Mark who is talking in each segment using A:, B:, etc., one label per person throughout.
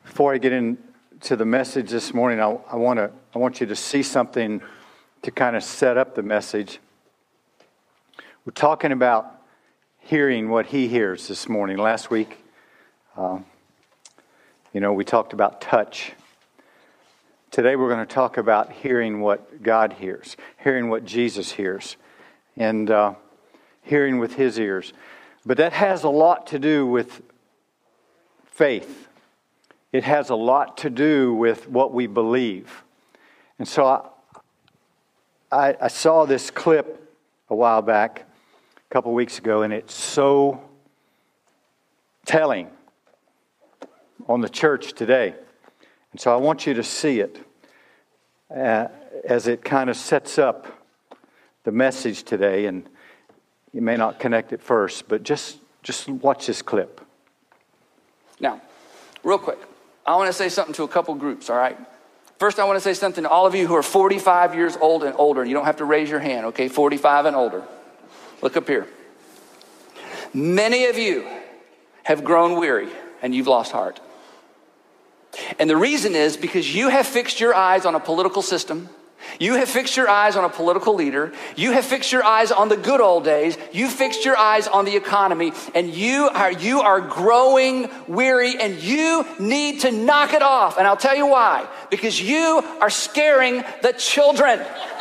A: Before I get into the message this morning, I want you to see something to kind of set up the message. We're talking about hearing what He hears this morning. Last week, we talked about touch. Today we're going to talk about hearing what God hears, hearing what Jesus hears, and hearing with His ears. But that has a lot to do with faith. It has a lot to do with what we believe. And so I saw this clip a while back, a couple weeks ago, and it's so telling on the church today. And so I want you to see it as it kind of sets up the message today. And you may not connect at first, but just watch this clip.
B: Now, real quick, I want to say something to a couple groups, all right? First, I want to say something to all of you who are 45 years old and older. You don't have to raise your hand, okay? 45 and older. Look up here. Many of you have grown weary and you've lost heart. And the reason is because you have fixed your eyes on a political system. You have fixed your eyes on a political leader. You have fixed your eyes on the good old days. You fixed your eyes on the economy, and you are growing weary, and you need to knock it off. And I'll tell you why. Because you are scaring the children.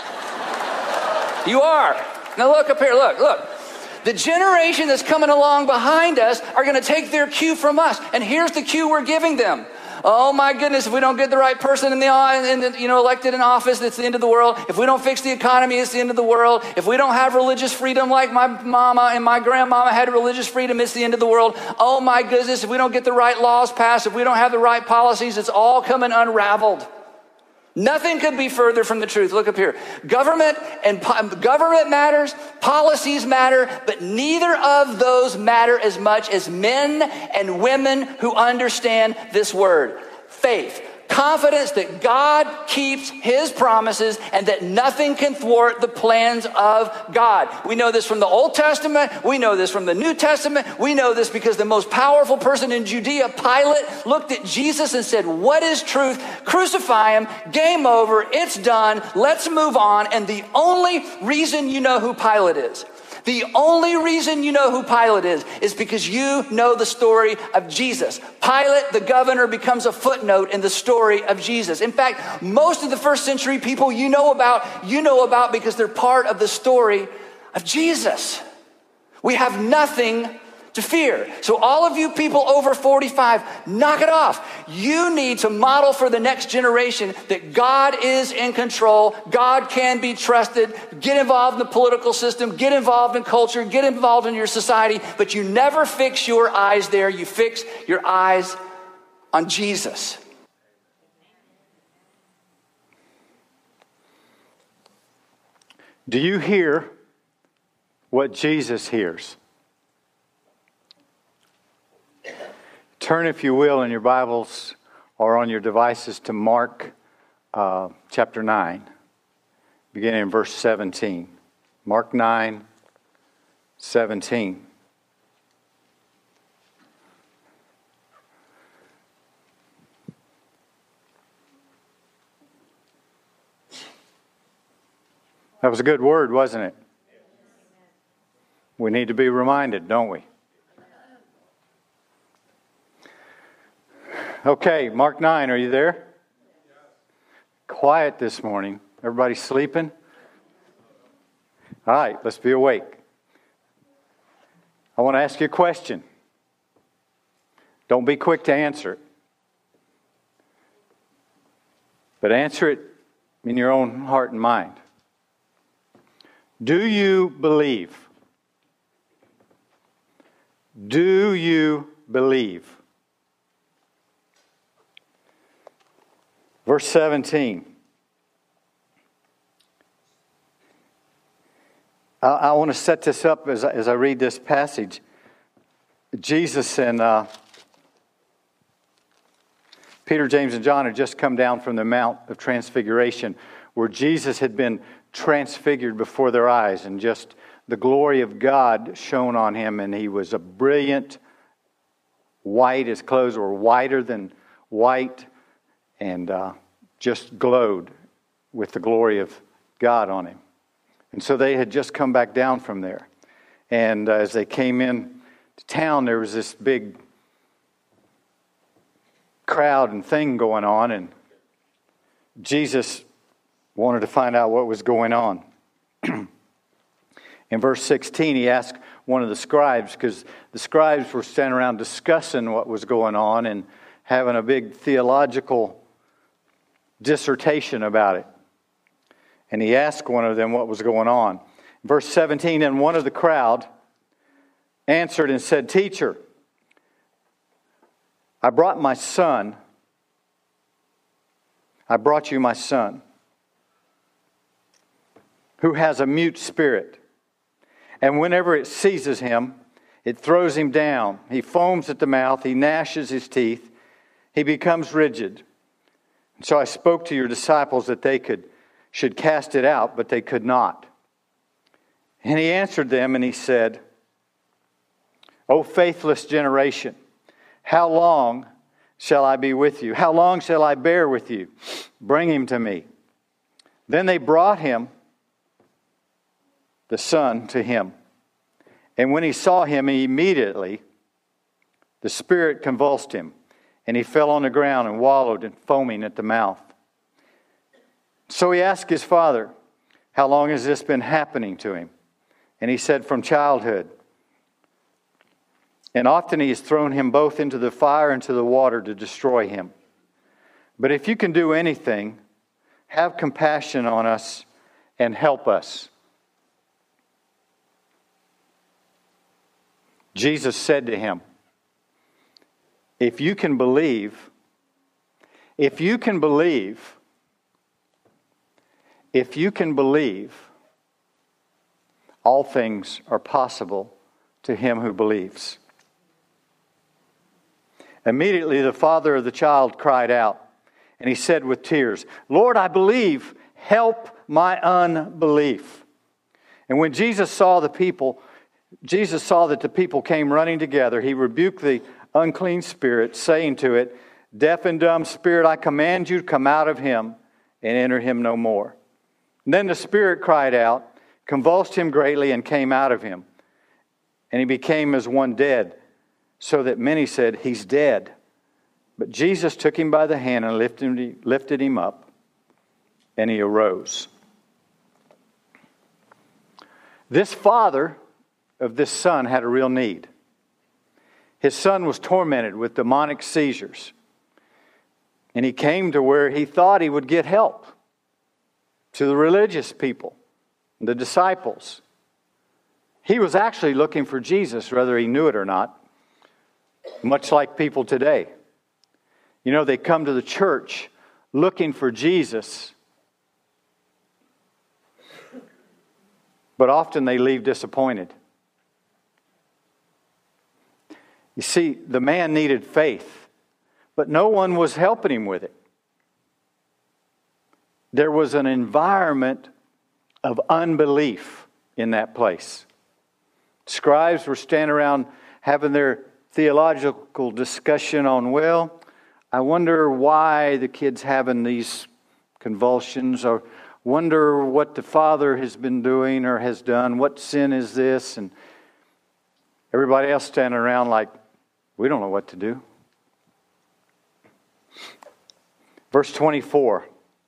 B: You are. Now look up here. Look. The generation that's coming along behind us are going to take their cue from us. And here's the cue we're giving them. Oh my goodness, if we don't get the right person elected in office, it's the end of the world. If we don't fix the economy, it's the end of the world. If we don't have religious freedom like my mama and my grandmama had religious freedom, it's the end of the world. Oh my goodness, if we don't get the right laws passed, if we don't have the right policies, it's all coming unraveled. Nothing could be further from the truth. Look up here. Government matters, policies matter, but neither of those matter as much as men and women who understand this word. Faith. Confidence that God keeps His promises and that nothing can thwart the plans of God. We know this from the Old Testament. We know this from the New Testament. We know this because the most powerful person in Judea, Pilate, looked at Jesus and said, "What is truth? Crucify Him. Game over. It's done. Let's move on." And the only reason you know who Pilate is, the only reason you know who Pilate is because you know the story of Jesus. Pilate, the governor, becomes a footnote in the story of Jesus. In fact, most of the first century people you know about because they're part of the story of Jesus. We have nothing to fear. So all of you people over 45, knock it off. You need to model for the next generation that God is in control. God can be trusted. Get involved in the political system. Get involved in culture. Get involved in your society. But you never fix your eyes there. You fix your eyes on Jesus.
A: Do you hear what Jesus hears? Turn, if you will, in your Bibles or on your devices to Mark chapter 9, beginning in verse 17. Mark 9, 17. That was a good word, wasn't it? We need to be reminded, don't we? Okay, Mark 9, are you there? Quiet this morning. Everybody sleeping? All right, let's be awake. I want to ask you a question. Don't be quick to answer it. But answer it in your own heart and mind. Do you believe? Do you believe? Verse 17. I want to set this up as I read this passage. Jesus and Peter, James, and John had just come down from the Mount of Transfiguration, where Jesus had been transfigured before their eyes, and just the glory of God shone on him, and he was a brilliant white. His clothes were whiter than white and just glowed with the glory of God on him. And so they had just come back down from there. And as they came in to town, there was this big crowd and thing going on, and Jesus wanted to find out what was going on. In verse 16, he asked one of the scribes, because the scribes were standing around discussing what was going on and having a big theological dissertation about it. And he asked one of them what was going on. Verse 17, and one of the crowd answered and said, Teacher, I brought you my son, who has a mute spirit. And whenever it seizes him, it throws him down. He foams at the mouth. He gnashes his teeth. He becomes rigid. And so I spoke to your disciples that they should cast it out, but they could not. And he answered them and he said, O faithless generation, how long shall I be with you? How long shall I bear with you? Bring him to me. Then they brought him, the son, to him. And when he saw him, immediately the spirit convulsed him, and he fell on the ground and wallowed in foaming at the mouth. So he asked his father, how long has this been happening to him? And he said, from childhood. And often he has thrown him both into the fire and into the water to destroy him. But if you can do anything, have compassion on us and help us. Jesus said to him, if you can believe, all things are possible to him who believes. Immediately the father of the child cried out, and he said with tears, Lord, I believe, help my unbelief. And when Jesus saw that the people came running together, he rebuked the unclean spirit, saying to it, deaf and dumb spirit, I command you to come out of him and enter him no more. And then the spirit cried out, convulsed him greatly, and came out of him. And he became as one dead, so that many said, he's dead. But Jesus took him by the hand and lifted him up, and he arose. This father of this son had a real need. His son was tormented with demonic seizures. And he came to where he thought he would get help. To the religious people, the disciples. He was actually looking for Jesus, whether he knew it or not. Much like people today. You know, they come to the church looking for Jesus. But often they leave disappointed. You see, the man needed faith, but no one was helping him with it. There was an environment of unbelief in that place. Scribes were standing around having their theological discussion on, well, I wonder why the kid's having these convulsions, or wonder what the father has been doing or has done. What sin is this? And everybody else standing around like, we don't know what to do. Verse 24.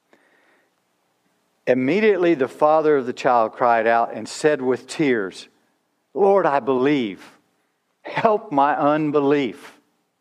A: Immediately the father of the child cried out and said with tears, Lord, I believe. Help my unbelief.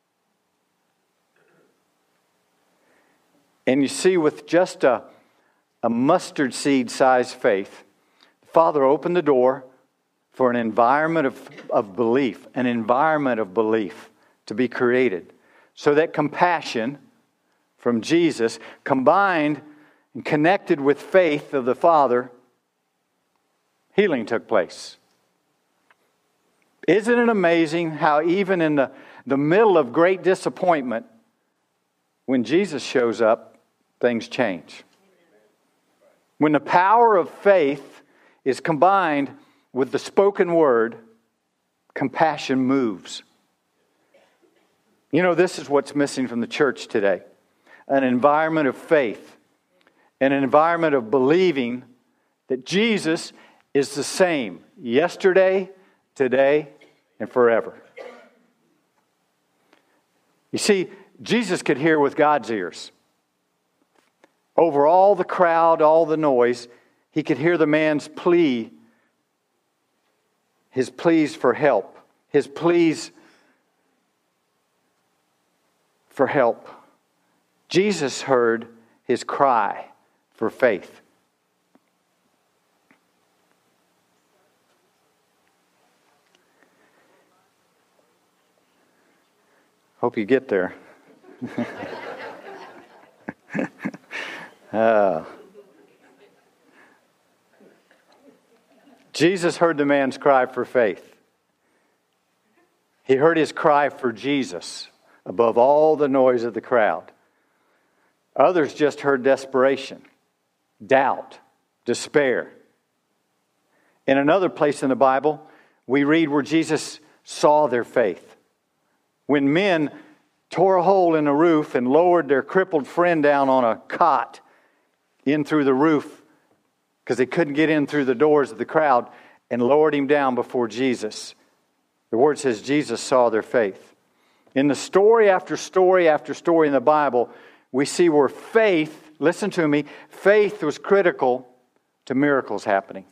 A: And you see, with just a mustard seed sized faith, the father opened the door for an environment of belief, an environment of belief to be created. So that compassion from Jesus combined and connected with faith of the Father, healing took place. Isn't it amazing how even in the middle of great disappointment, when Jesus shows up, things change? When the power of faith is combined with the spoken word, compassion moves. You know, this is what's missing from the church today. An environment of faith. An environment of believing that Jesus is the same yesterday, today, and forever. You see, Jesus could hear with God's ears. Over all the crowd, all the noise, he could hear the man's plea, his pleas for help, his pleas for help. Jesus heard his cry for faith. Hope you get there. Jesus heard the man's cry for faith. He heard his cry for Jesus above all the noise of the crowd. Others just heard desperation, doubt, despair. In another place in the Bible, we read where Jesus saw their faith. When men tore a hole in the roof and lowered their crippled friend down on a cot in through the roof because they couldn't get in through the doors of the crowd, and lowered him down before Jesus. The word says Jesus saw their faith. In the story after story after story in the Bible, we see where faith, listen to me, faith was critical to miracles happening.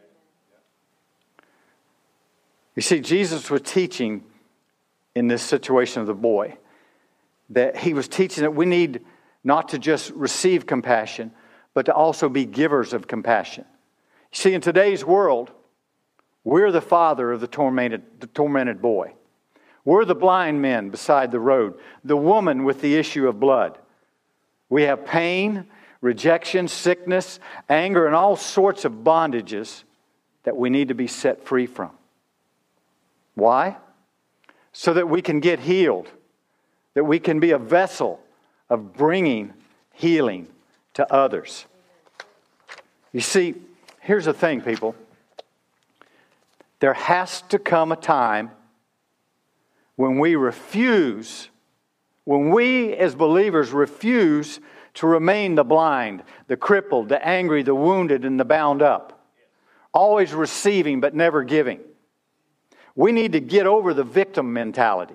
A: You see, Jesus was teaching in this situation of the boy, that he was teaching that we need not to just receive compassion, but to also be givers of compassion. You see, in today's world, we're the father of the tormented boy. We're the blind men beside the road, the woman with the issue of blood. We have pain, rejection, sickness, anger, and all sorts of bondages that we need to be set free from. Why? So that we can get healed, that we can be a vessel of bringing healing to others. You see, here's the thing, people. There has to come a time when we refuse, when we as believers refuse to remain the blind, the crippled, the angry, the wounded, and the bound up. Always receiving but never giving. We need to get over the victim mentality.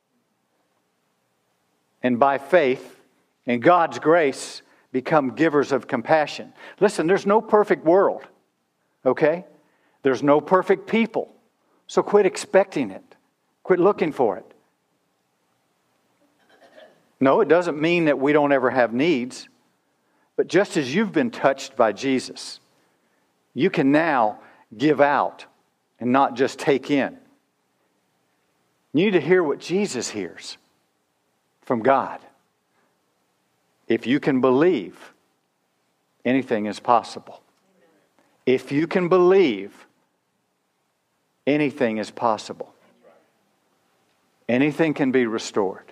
A: And by faith and God's grace, become givers of compassion. Listen, there's no perfect world, okay? There's no perfect people. So quit expecting it. Quit looking for it. No, it doesn't mean that we don't ever have needs. But just as you've been touched by Jesus, you can now give out and not just take in. You need to hear what Jesus hears from God. If you can believe, anything is possible. If you can believe, anything is possible. Anything can be restored.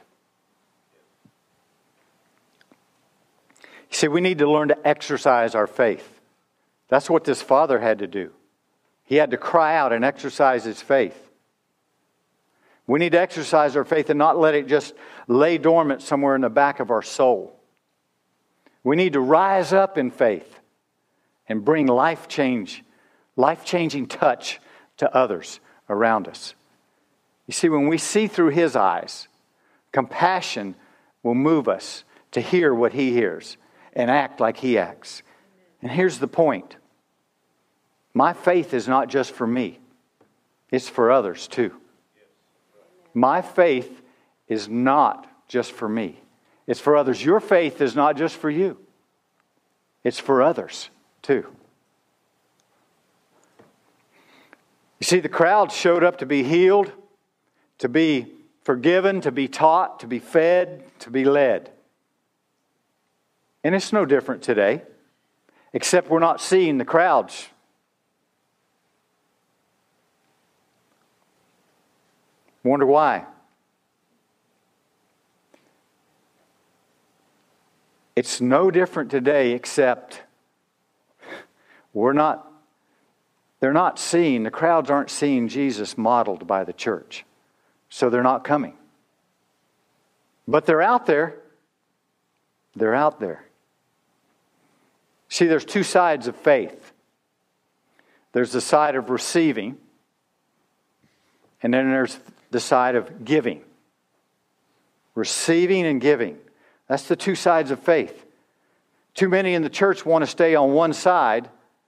A: You see, we need to learn to exercise our faith. That's what this father had to do. He had to cry out and exercise his faith. We need to exercise our faith and not let it just lay dormant somewhere in the back of our soul. We need to rise up in faith and bring life-changing touch to others around us. You see, when we see through his eyes, compassion will move us to hear what he hears and act like he acts. And here's the point. My faith is not just for me. It's for others too. My faith is not just for me. It's for others. Your faith is not just for you. It's for others too. You see, the crowd showed up to be healed, to be forgiven, to be taught, to be fed, to be led. And it's no different today, except we're not seeing the crowds. Wonder why? It's no different today, except they're not seeing, the crowds aren't seeing Jesus modeled by the church. So they're not coming. But they're out there. They're out there. See, there's two sides of faith. There's the side of receiving, and then there's the side of giving. Receiving and giving. That's the two sides of faith. Too many in the church want to stay on one side,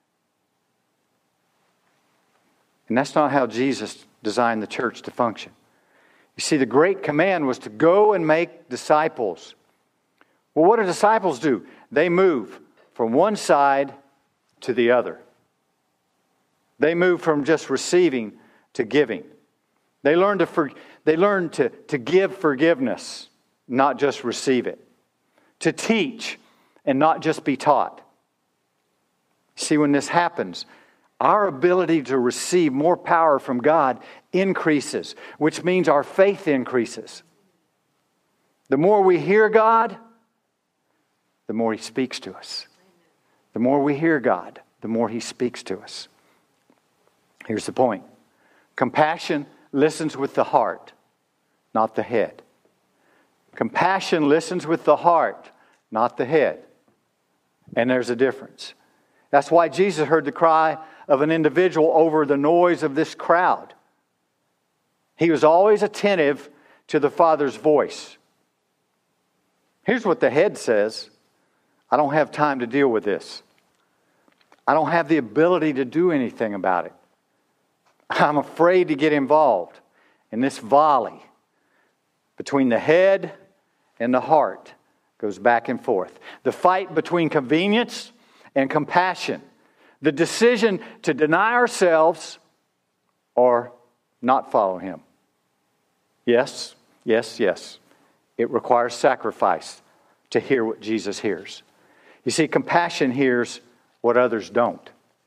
A: and that's not how Jesus designed the church to function. You see, the great command was to go and make disciples. Well, what do disciples do? They move from one side to the other. They move from just receiving to giving. They learn to give forgiveness, not just receive it. To teach and not just be taught. See, when this happens, our ability to receive more power from God increases, which means our faith increases. The more we hear God, the more He speaks to us. The more we hear God, the more He speaks to us. Here's the point. Compassion listens with the heart, not the head. Compassion listens with the heart, not the head. And there's a difference. That's why Jesus heard the cry of an individual over the noise of this crowd. He was always attentive to the Father's voice. Here's what the head says. I don't have time to deal with this. I don't have the ability to do anything about it. I'm afraid to get involved in this volley between the head and the heart. Goes back and forth. The fight between convenience and compassion. The decision to deny ourselves or not follow Him. Yes, yes, yes. It requires sacrifice to hear what Jesus hears. You see, compassion hears what others don't.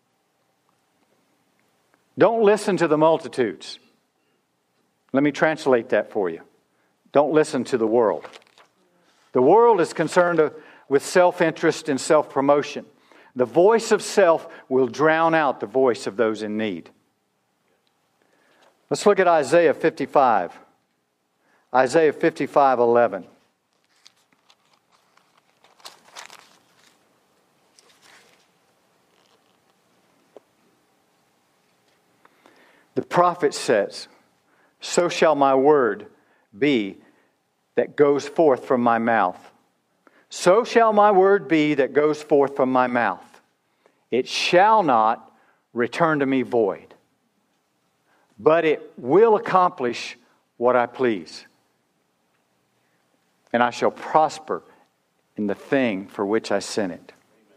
A: Don't listen to the multitudes. Let me translate that for you. Don't listen to the world. The world is concerned with self-interest and self-promotion. The voice of self will drown out the voice of those in need. Let's look at Isaiah 55. Isaiah 55:11. The prophet says, "So shall my word be that goes forth from my mouth. So shall my word be that goes forth from my mouth. It shall not return to me void, but it will accomplish what I please. And I shall prosper in the thing for which I sent it."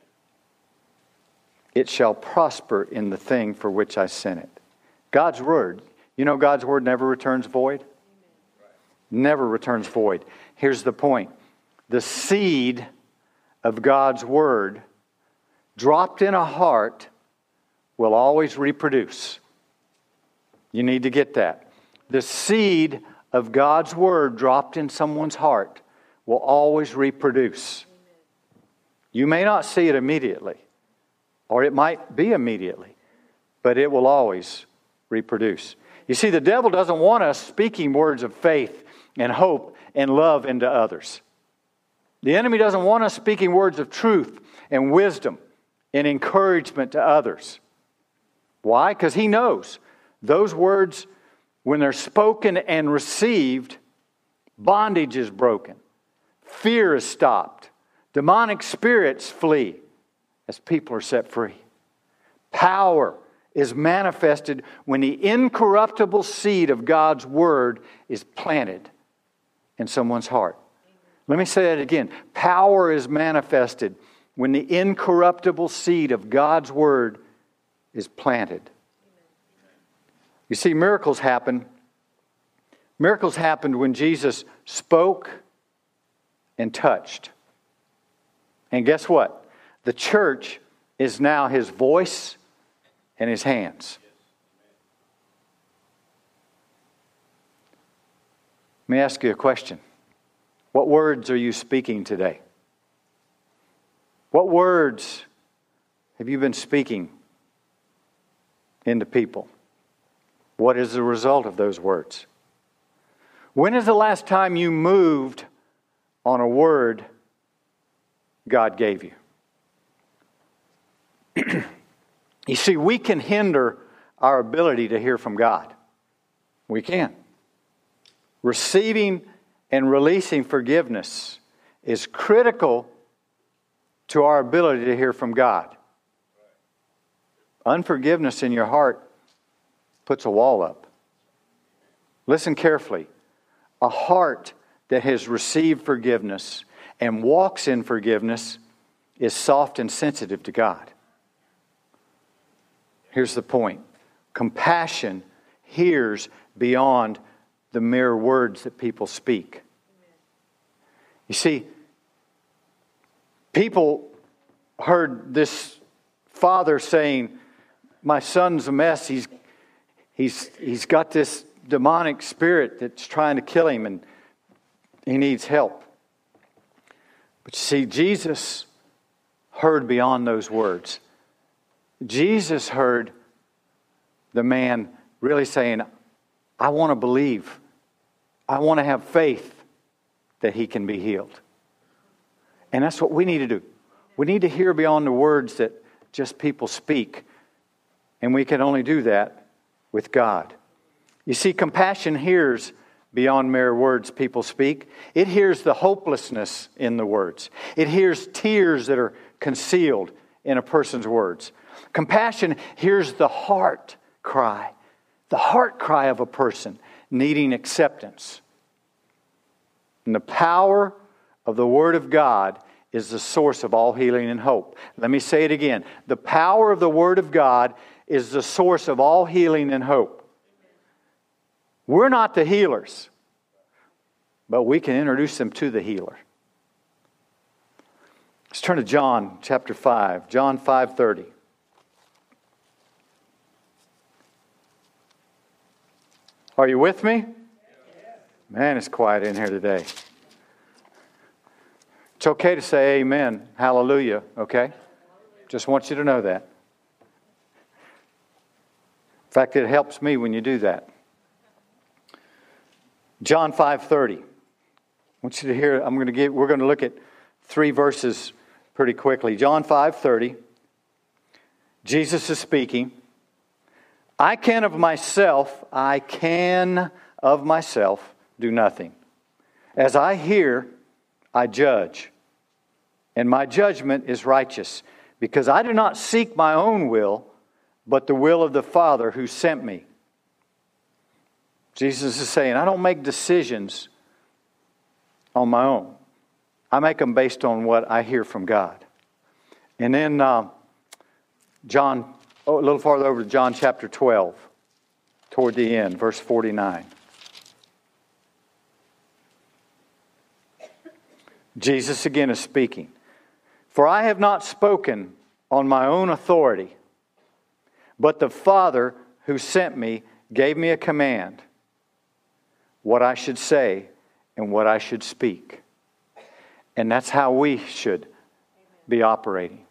A: It shall prosper in the thing for which I sent it. God's word, you know God's word never returns void? Never returns void. Here's the point. The seed of God's word dropped in a heart will always reproduce. You need to get that. The seed of God's word dropped in someone's heart will always reproduce. You may not see it immediately, or it might be immediately, but it will always reproduce. You see, the devil doesn't want us speaking words of faith and hope and love into others. The enemy doesn't want us speaking words of truth and wisdom and encouragement to others. Why? Because he knows those words, when they're spoken and received, bondage is broken. Fear is stopped. Demonic spirits flee as people are set free. Power is manifested when the incorruptible seed of God's word is planted in someone's heart. Let me say that again. Power is manifested when the incorruptible seed of God's word is planted. You see, miracles happen. Miracles happened when Jesus spoke and touched. And guess what? The church is now His voice and His hands. Let me ask you a question. What words are you speaking today? What words have you been speaking into people? What is the result of those words? When is the last time you moved on a word God gave you. You see, we can hinder our ability to hear from God. We can. Receiving and releasing forgiveness is critical to our ability to hear from God. Unforgiveness in your heart puts a wall up. Listen carefully. A heart that has received forgiveness and walks in forgiveness is soft and sensitive to God. Here's the point. Compassion hears beyond the mere words that people speak. You see, people heard this father saying, "My son's a mess. He's got this demonic spirit that's trying to kill him and he needs help." But you see, Jesus heard beyond those words. Jesus heard the man really saying, "I want to believe. I want to have faith that he can be healed." And that's what we need to do. We need to hear beyond the words that just people speak. And we can only do that with God. You see, compassion hears beyond mere words people speak. It hears the hopelessness in the words. It hears tears that are concealed in a person's words. Compassion hears the heart cry of a person needing acceptance. And the power of the Word of God is the source of all healing and hope. Let me say it again. The power of the Word of God is the source of all healing and hope. We're not the healers, but we can introduce them to the healer. Let's turn to John chapter 5. John 5:30. Are you with me? Man, it's quiet in here today. It's okay to say amen, hallelujah, okay? Just want you to know that. In fact, it helps me when you do that. John 5:30. I want you to hear, we're going to look at 3 verses pretty quickly. John 5:30. Jesus is speaking. I can of myself do nothing. As I hear, I judge. And my judgment is righteous, because I do not seek my own will, but the will of the Father who sent me. Jesus is saying, I don't make decisions on my own. I make them based on what I hear from God. And then a little farther over to John chapter 12, toward the end, verse 49. Jesus again is speaking. For I have not spoken on my own authority, but the Father who sent me gave me a command, what I should say and what I should speak. And that's how we should be operating.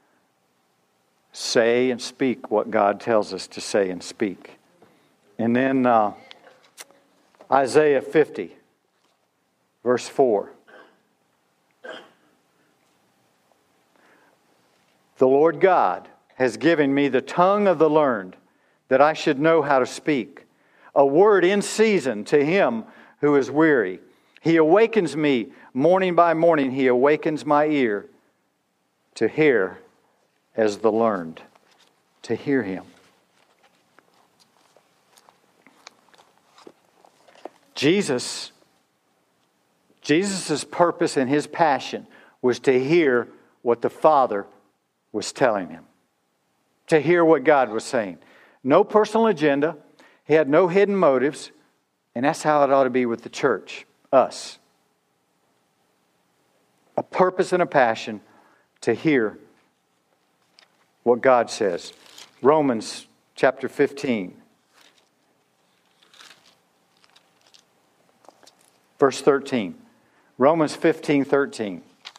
A: Say and speak what God tells us to say and speak. And then Isaiah 50, verse 4. The Lord God has given me the tongue of the learned, that I should know how to speak a word in season to him who is weary. He awakens me morning by morning. He awakens my ear to hear as the learned, to hear him. Jesus' purpose and his passion was to hear what the Father was telling him, to hear what God was saying. No personal agenda. He had no hidden motives. And that's how it ought to be with the church, us. A purpose and a passion to hear what God says. Romans chapter 15. Verse 13. Romans 15:13.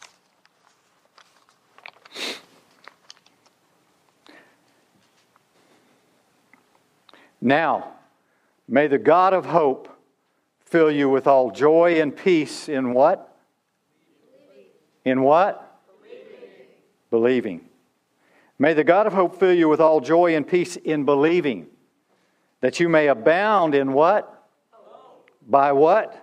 A: Now, may the God of hope fill you with all joy and peace in what? In what? Believing. May the God of hope fill you with all joy and peace in believing, that you may abound in what? By what?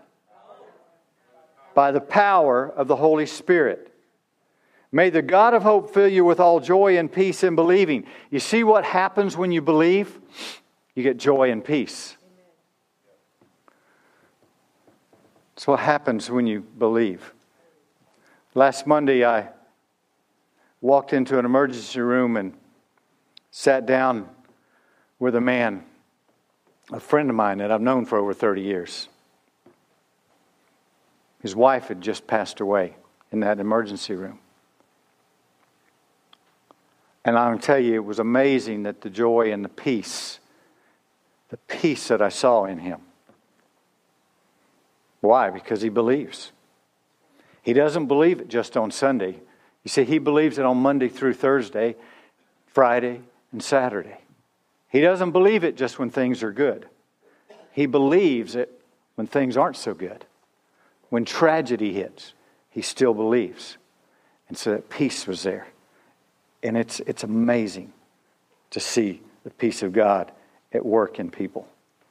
A: By the power of the Holy Spirit. May the God of hope fill you with all joy and peace in believing. You see what happens when you believe? You get joy and peace. That's what happens when you believe. Last Monday, I walked into an emergency room and sat down with a man, a friend of mine that I've known for over 30 years. His wife had just passed away in that emergency room. And I'll tell you, it was amazing that the joy and the peace that I saw in him. Why? Because he believes. He doesn't believe it just on Sunday. You see, he believes it on Monday through Thursday, Friday, and Saturday. He doesn't believe it just when things are good. He believes it when things aren't so good. When tragedy hits, he still believes. And so that peace was there. And it's amazing to see the peace of God at work in people.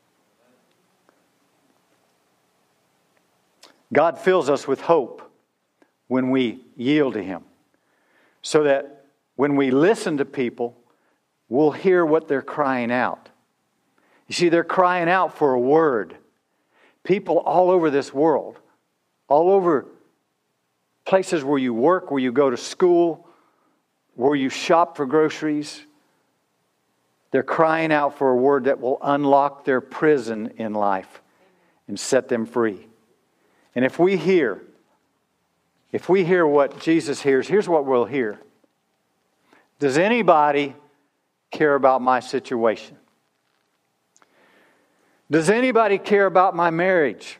A: God fills us with hope when we yield to Him. So that when we listen to people, we'll hear what they're crying out. You see, they're crying out for a word. People all over this world, all over places where you work, where you go to school, where you shop for groceries, they're crying out for a word that will unlock their prison in life and set them free. And if we hear what Jesus hears, here's what we'll hear. Does anybody care about my situation? Does anybody care about my marriage?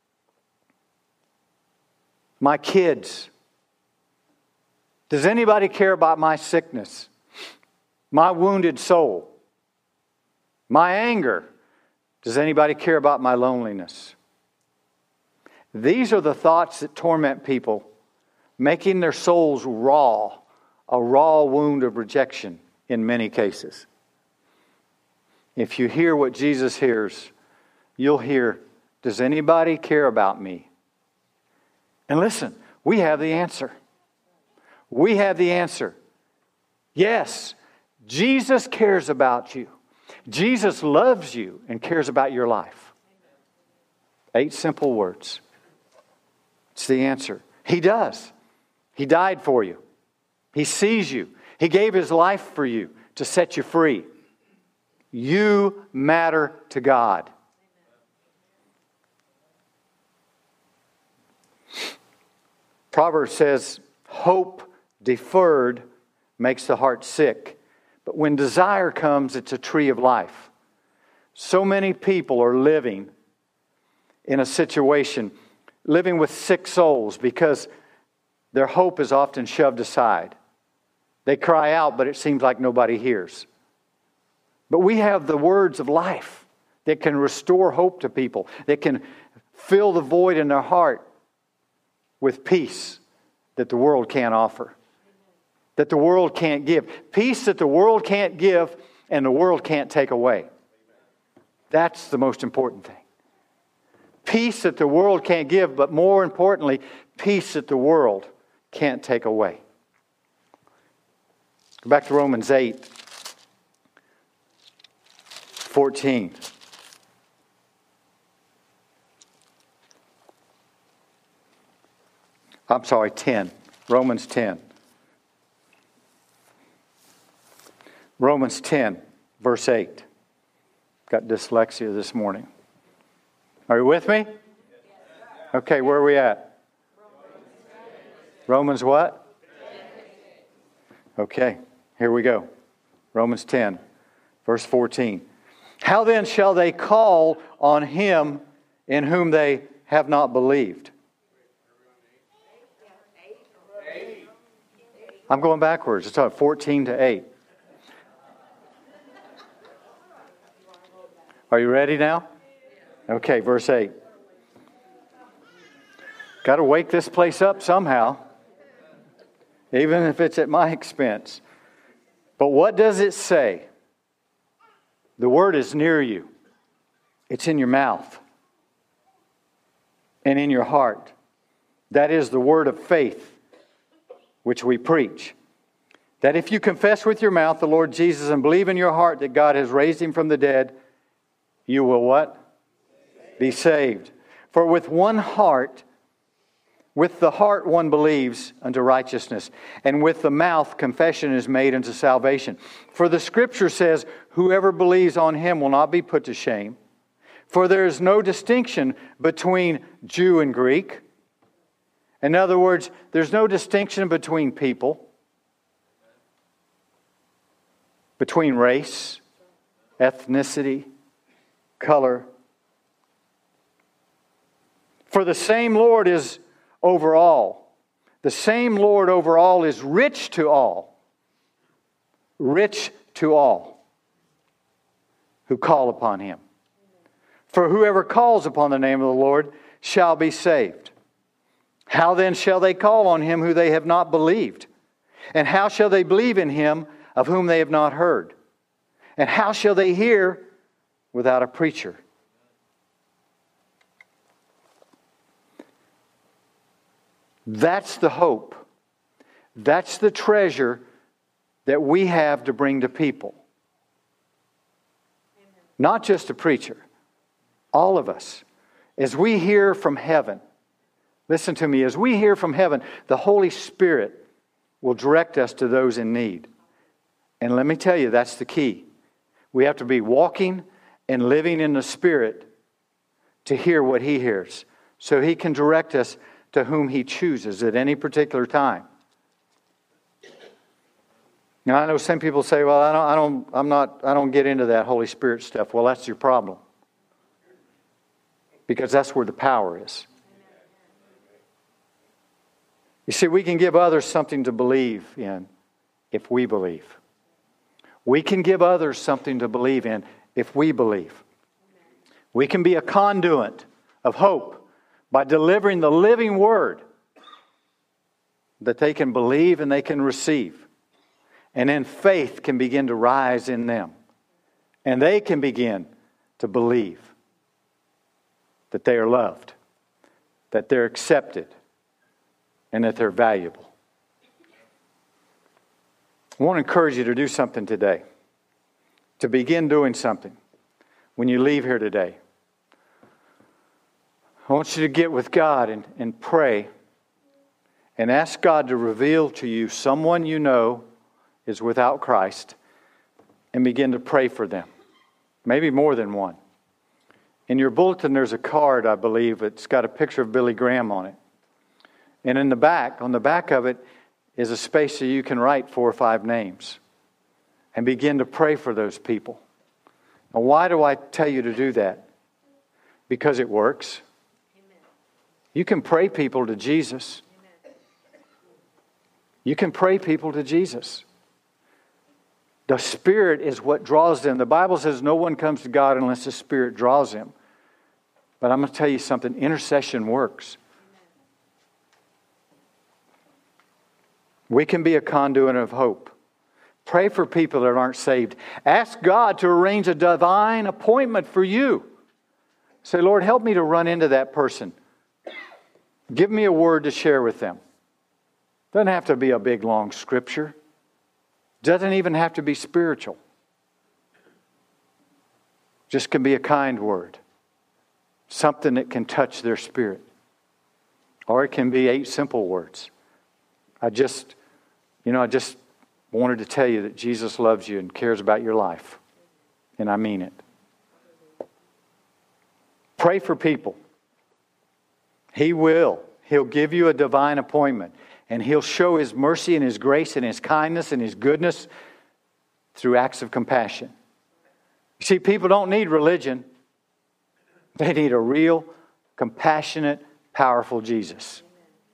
A: My kids? Does anybody care about my sickness? My wounded soul? My anger? Does anybody care about my loneliness? These are the thoughts that torment people, making their souls raw, a raw wound of rejection in many cases. If you hear what Jesus hears, you'll hear, does anybody care about me? And listen, we have the answer. We have the answer. Yes, Jesus cares about you. Jesus loves you and cares about your life. 8 simple words. It's the answer. He does. He died for you. He sees you. He gave His life for you to set you free. You matter to God. Proverbs says, hope deferred makes the heart sick. But when desire comes, it's a tree of life. So many people are living in a situation, living with sick souls because their hope is often shoved aside. They cry out, but it seems like nobody hears. But we have the words of life that can restore hope to people, that can fill the void in their heart with peace that the world can't offer, that the world can't give. Peace that the world can't give and the world can't take away. That's the most important thing. Peace that the world can't give, but more importantly, peace that the world can't take away. Go back to Romans 8:14. I'm sorry, 10. Romans 10. Romans 10, verse 8. Got dyslexia this morning. Are you with me? Okay, where are we at? Romans what? Okay, here we go. Romans 10, verse 14. How then shall they call on Him in whom they have not believed? I'm going backwards. It's 14 to 8. Are you ready now? Okay, verse 8. Got to wake this place up somehow. even if it's at my expense. But what does it say? The Word is near you. It's in your mouth and in your heart. That is the word of faith which we preach. That if you confess with your mouth the Lord Jesus and believe in your heart that God has raised Him from the dead, you will what? Be saved. For with the heart one believes unto righteousness, and with the mouth confession is made unto salvation. For the Scripture says, whoever believes on Him will not be put to shame. For there is no distinction between Jew and Greek. In other words, there's no distinction between people, between race, ethnicity, color. For the same Lord is over all. The same Lord over all is rich to all. Rich to all who call upon Him. For whoever calls upon the name of the Lord shall be saved. How then shall they call on Him who they have not believed? And how shall they believe in Him of whom they have not heard? And how shall they hear without a preacher? That's the hope. That's the treasure that we have to bring to people. Not just a preacher. All of us. As we hear from heaven, listen to me, as we hear from heaven, the Holy Spirit will direct us to those in need. And let me tell you, that's the key. We have to be walking and living in the Spirit to hear what He hears, so He can direct us to whom He chooses at any particular time. Now, I know some people say, well, I don't get into that Holy Spirit stuff. Well, that's your problem. Because that's where the power is. You see, we can give others something to believe in if we believe. We can give others something to believe in if we believe. We can be a conduit of hope by delivering the living word that they can believe and they can receive. And then faith can begin to rise in them. And they can begin to believe that they are loved, that they're accepted, and that they're valuable. I want to encourage you to do something today. To begin doing something when you leave here today. I want you to get with God and pray and ask God to reveal to you someone you know is without Christ and begin to pray for them. Maybe more than one. In your bulletin there's a card, I believe. It's got a picture of Billy Graham on it. And on the back of it is a space so you can write 4 or 5 names and begin to pray for those people. Now, why do I tell you to do that? Because it works. Amen. You can pray people to Jesus. Amen. You can pray people to Jesus. The Spirit is what draws them. The Bible says no one comes to God unless the Spirit draws him. But I'm going to tell you something. Intercession works. We can be a conduit of hope. Pray for people that aren't saved. Ask God to arrange a divine appointment for you. Say, Lord, help me to run into that person. Give me a word to share with them. Doesn't have to be a big, long scripture. Doesn't even have to be spiritual. Just can be a kind word. Something that can touch their spirit. Or it can be 8 simple words. I just wanted to tell you that Jesus loves you and cares about your life. And I mean it. Pray for people. He will. He'll give you a divine appointment. And He'll show His mercy and His grace and His kindness and His goodness through acts of compassion. You see, people don't need religion. They need a real, compassionate, powerful Jesus.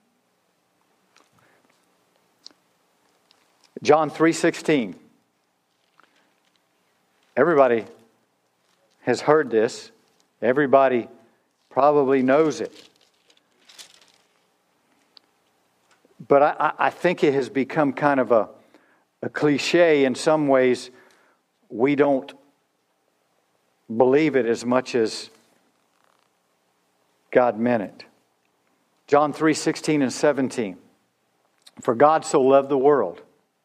A: John 3:16. Everybody has heard this. Everybody probably knows it. But I think it has become kind of a cliche in some ways. We don't believe it as much as God meant it. John 3:16 and 17. For God so loved the world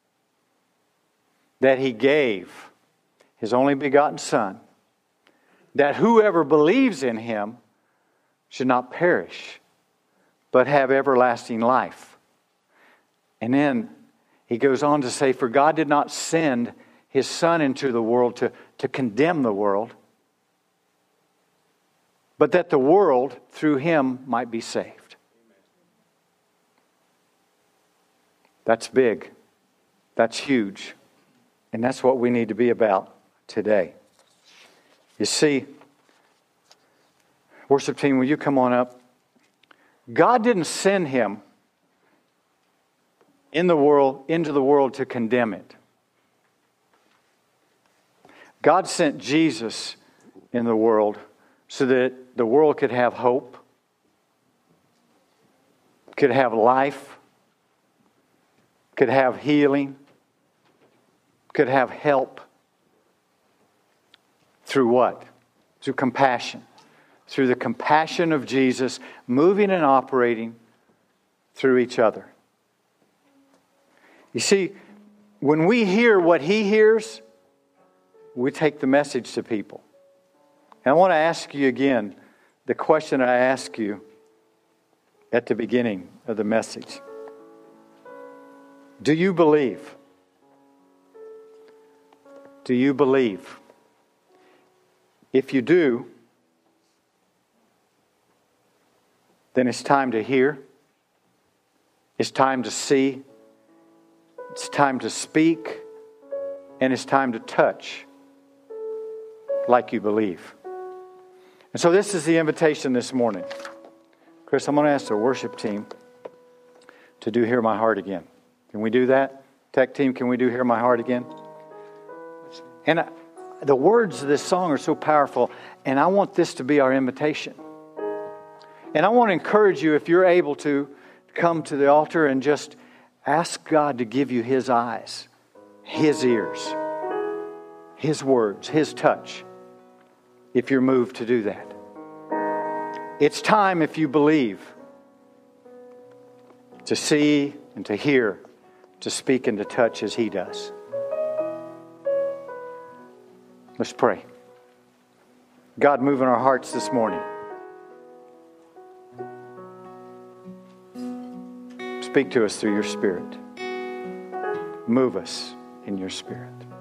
A: that He gave His only begotten Son, that whoever believes in Him should not perish, but have everlasting life. And then he goes on to say, for God did not send His Son into the world to condemn the world, but that the world through Him might be saved. That's big. That's huge. And that's what we need to be about today. You see, worship team, will you come on up? God didn't send Him into the world to condemn it. God sent Jesus in the world so that the world could have hope, could have life, could have healing, could have help. Through what? Through compassion. Through the compassion of Jesus moving and operating through each other. You see, when we hear what He hears, we take the message to people. And I want to ask you again the question I asked you at the beginning of the message. Do you believe? Do you believe? If you do, then it's time to hear. It's time to see. It's time to speak. And it's time to touch like you believe. And so this is the invitation this morning. Chris, I'm going to ask the worship team to do Hear My Heart Again. Can we do that? Tech team, can we do Hear My Heart Again? And the words of this song are so powerful, and I want this to be our invitation. And I want to encourage you, if you're able to, come to the altar and just ask God to give you His eyes, His ears, His words, His touch, if you're moved to do that. It's time, if you believe, to see and to hear, to speak and to touch as He does. Let's pray. God, move in our hearts this morning. Speak to us through your Spirit. Move us in your Spirit.